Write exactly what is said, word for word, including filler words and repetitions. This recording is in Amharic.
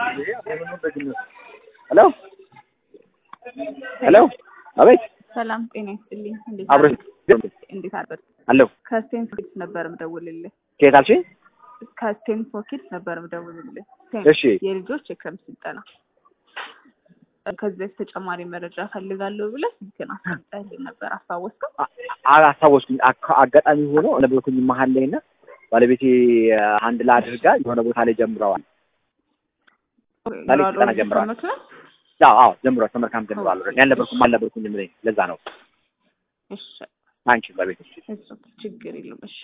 ሄሎ ሄሎ አቤት ሰላም ጤና ይስጥልኝ። እንዴት አብረን እንዴት አደርክ? አሎ ከስቴን ፎኪት ነበር ምደውልልህ። ከየት አልሽኝ? ከስቴን ፎኪት ነበር ምደውልልህ። እሺ የልጆች የክረምት ስልጠና ከዚህ በፊት ተጨማሪ መረጃ ፈልጋለሁ ብለህ ስልክህን አስቀምጠህልኝ ነበር። አስታወስከው? አስታወስኩኝ። አጋጣሚ ሆኖ ነበርኩኝ መሀል ላይ እና ባለቤቴ አንድ ላይ አድርጋ የሆነ ቦታ ላይ ጀምረዋል። ስልጠና ጀምረዋል። አዎ አዎ ጀምረዋል። ተመርካም ጀምረዋል። ያልነበርኩም አልነበርኩም ምን ለዛ ነው። እሺ አንቺ ባለቤቴ እሱ ችግር የለውም። እሺ